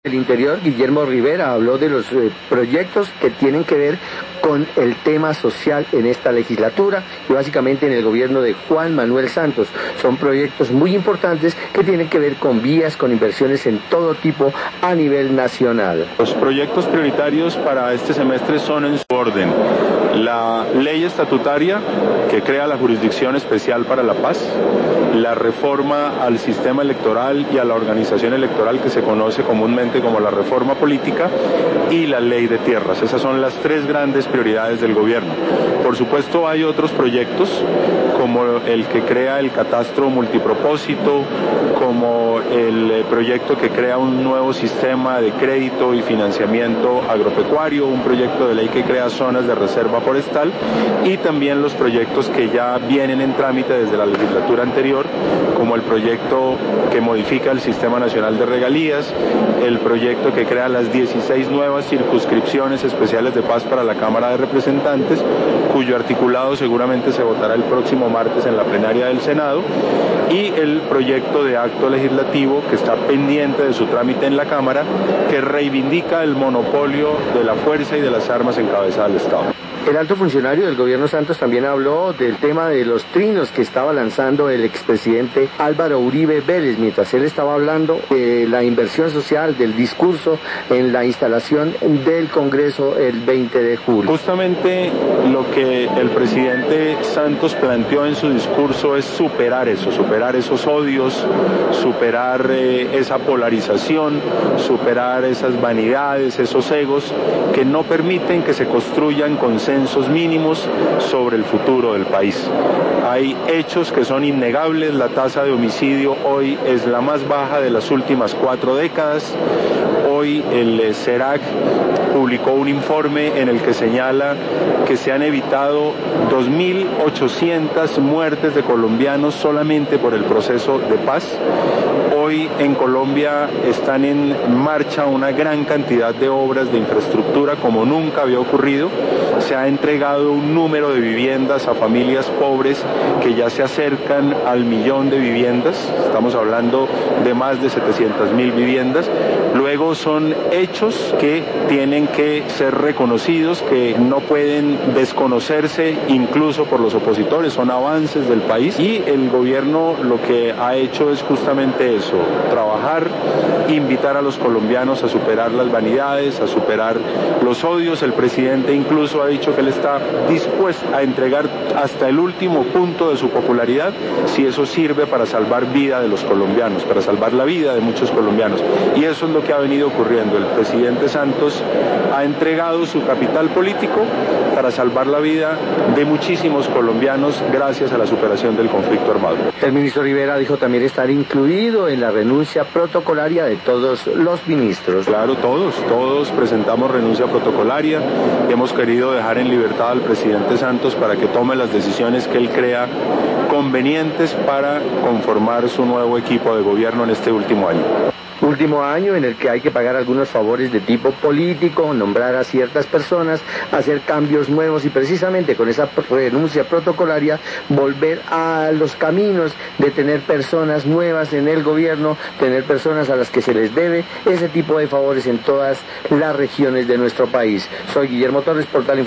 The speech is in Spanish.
El Interior, Guillermo Rivera, habló de los proyectos que tienen que ver con el tema social en esta legislatura y básicamente en el gobierno de Juan Manuel Santos. Son proyectos muy importantes que tienen que ver con vías, con inversiones en todo tipo a nivel nacional. Los proyectos prioritarios para este semestre son en su orden: la ley estatutaria que crea la Jurisdicción Especial para la Paz, la reforma al sistema electoral y a la organización electoral que se conoce comúnmente como la reforma política, y la ley de tierras. Esas son las tres grandes prioridades del gobierno. Por supuesto hay otros proyectos como el que crea el catastro multipropósito, como el proyecto que crea un nuevo sistema de crédito y financiamiento agropecuario, un proyecto de ley que crea zonas de reserva forestal, y también los proyectos que ya vienen en trámite desde la legislatura anterior, como el proyecto que modifica el Sistema Nacional de Regalías, el proyecto que crea las 16 nuevas circunscripciones especiales de paz para la Cámara de Representantes, cuyo articulado seguramente se votará el próximo martes en la plenaria del Senado, y el proyecto de acto legislativo que está pendiente de su trámite en la Cámara, que reivindica el monopolio de la fuerza y de las armas en cabeza del Estado. El alto funcionario del gobierno Santos también habló del tema de los trinos que estaba lanzando el expresidente Álvaro Uribe Vélez, mientras él estaba hablando de la inversión social, del discurso en la instalación del Congreso el 20 de julio. Justamente lo que el presidente Santos planteó en su discurso es superar eso, superar esos odios, superar esa polarización, superar esas vanidades, esos egos que no permiten que se construyan consensos mínimos sobre el futuro del país. Hay hechos que son innegables. La tasa de homicidio hoy es la más baja de las últimas 4 décadas. Hoy el CERAC publicó un informe en el que señala que se han evitado 2.800 muertes de colombianos solamente por el proceso de paz. Hoy en Colombia están en marcha una gran cantidad de obras de infraestructura como nunca había ocurrido. Se ha entregado un número de viviendas a familias pobres que ya se acercan al 1.000.000 de viviendas. Estamos hablando de más de 700.000 viviendas. Luego son hechos que tienen que ser reconocidos, que no pueden desconocerse incluso por los opositores. Son avances del país y el gobierno lo que ha hecho es justamente eso: trabajar, invitar a los colombianos a superar las vanidades, a superar los odios. El presidente incluso ha dicho que él está dispuesto a entregar hasta el último punto de su popularidad si eso sirve para salvar vida de los colombianos, para salvar la vida de muchos colombianos. Y eso es lo que ha venido ocurriendo. El presidente Santos ha entregado su capital político para salvar la vida de muchísimos colombianos gracias a la superación del conflicto armado. El ministro Rivera dijo también estar incluido en la renuncia protocolaria de todos los ministros. Claro, todos presentamos renuncia protocolaria. Hemos querido dejar en libertad al presidente Santos para que tome las decisiones que él crea convenientes para conformar su nuevo equipo de gobierno en este último año. Último año en el que hay que pagar algunos favores de tipo político, nombrar a ciertas personas, hacer cambios nuevos y precisamente con esa renuncia protocolaria volver a los caminos de tener personas nuevas en el gobierno, tener personas a las que se les debe ese tipo de favores en todas las regiones de nuestro país. Soy Guillermo Torres, Portal